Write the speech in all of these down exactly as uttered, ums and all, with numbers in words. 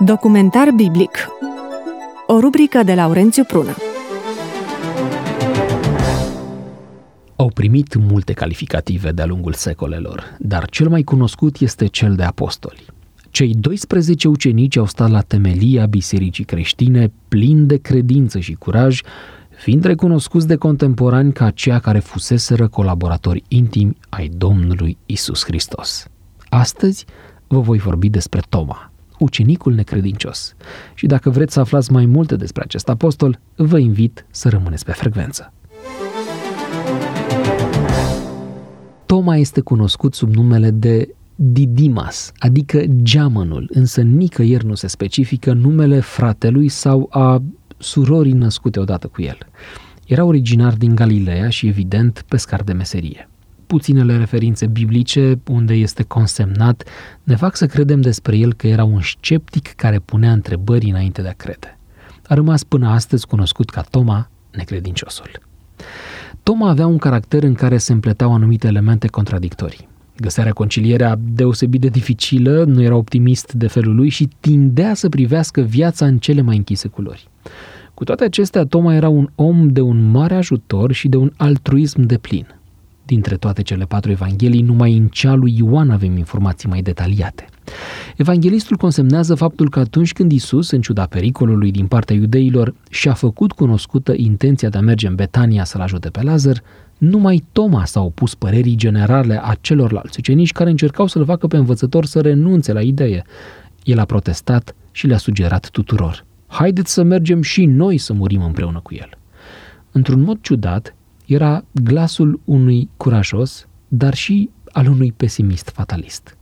Documentar biblic. O rubrică de Laurențiu Prună. Au primit multe calificative de-a lungul secolelor, dar cel mai cunoscut este cel de apostoli. Cei doisprezece ucenici au stat la temelia bisericii creștine, plini de credință și curaj, fiind recunoscuți de contemporani ca aceia care fuseseră colaboratori intimi ai Domnului Iisus Hristos. Astăzi vă voi vorbi despre Toma, ucenicul necredincios. Și dacă vreți să aflați mai multe despre acest apostol, vă invit să rămâneți pe frecvență. Toma este cunoscut sub numele de Didimas, adică geamănul, însă nicăieri nu se specifică numele fratelui sau a surorii născute odată cu el. Era originar din Galileea și, evident, pescar de meserie. Puținele referințe biblice, unde este consemnat, ne fac să credem despre el că era un sceptic care punea întrebări înainte de a crede. A rămas până astăzi cunoscut ca Toma, necredinciosul. Toma avea un caracter în care se împleteau anumite elemente contradictorii. Găsea reconcilierea deosebit de dificilă, nu era optimist de felul lui și tindea să privească viața în cele mai închise culori. Cu toate acestea, Toma era un om de un mare ajutor și de un altruism deplin. Dintre toate cele patru evanghelii, numai în cea lui Ioan avem informații mai detaliate. Evanghelistul consemnează faptul că atunci când Iisus, în ciuda pericolului din partea iudeilor, și-a făcut cunoscută intenția de a merge în Betania să-l ajute pe Lazar, numai Toma s-a opus părerii generale a celorlalți ucenici care încercau să-l facă pe învățător să renunțe la idee. El a protestat și le-a sugerat tuturor: haideți să mergem și noi să murim împreună cu el. Într-un mod ciudat, era glasul unui curajos, dar și al unui pesimist fatalist.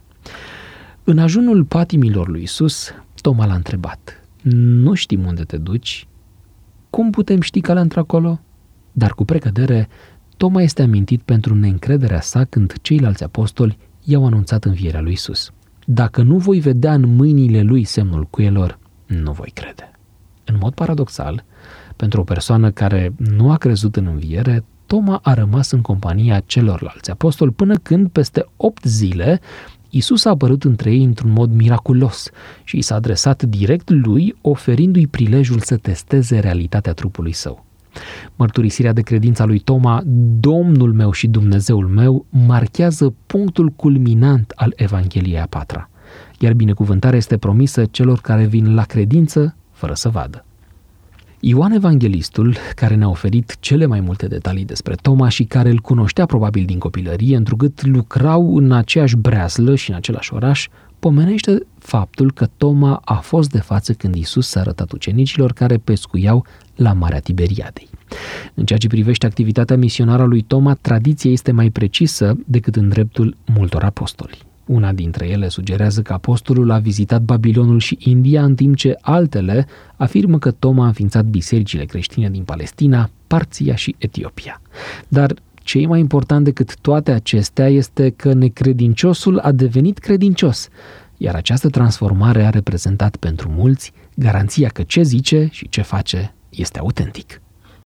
În ajunul patimilor lui Iisus, Toma l-a întrebat: nu știm unde te duci? Cum putem ști calea într-acolo? Dar cu precădere, Toma este amintit pentru neîncrederea sa când ceilalți apostoli i-au anunțat învierea lui Iisus. Dacă nu voi vedea în mâinile lui semnul cuielor, nu voi crede. În mod paradoxal, pentru o persoană care nu a crezut în înviere, Toma a rămas în compania celorlalți apostoli până când, peste opt zile, Iisus a apărut între ei într-un mod miraculos și i s-a adresat direct lui, oferindu-i prilejul să testeze realitatea trupului său. Mărturisirea de credință a lui Toma, Domnul meu și Dumnezeul meu, marchează punctul culminant al Evangheliei a patra, iar binecuvântarea este promisă celor care vin la credință fără să vadă. Ioan Evanghelistul, care ne-a oferit cele mai multe detalii despre Toma și care îl cunoștea probabil din copilărie, întrucât lucrau în aceeași breaslă și în același oraș, pomenește faptul că Toma a fost de față când Iisus s-a arătat ucenicilor care pescuiau la Marea Tiberiadei. În ceea ce privește activitatea misionară a lui Toma, tradiția este mai precisă decât în dreptul multor apostoli. Una dintre ele sugerează că apostolul a vizitat Babilonul și India, în timp ce altele afirmă că Toma a înființat bisericile creștine din Palestina, Parția și Etiopia. Dar ce e mai important decât toate acestea este că necredinciosul a devenit credincios, iar această transformare a reprezentat pentru mulți garanția că ce zice și ce face este autentic.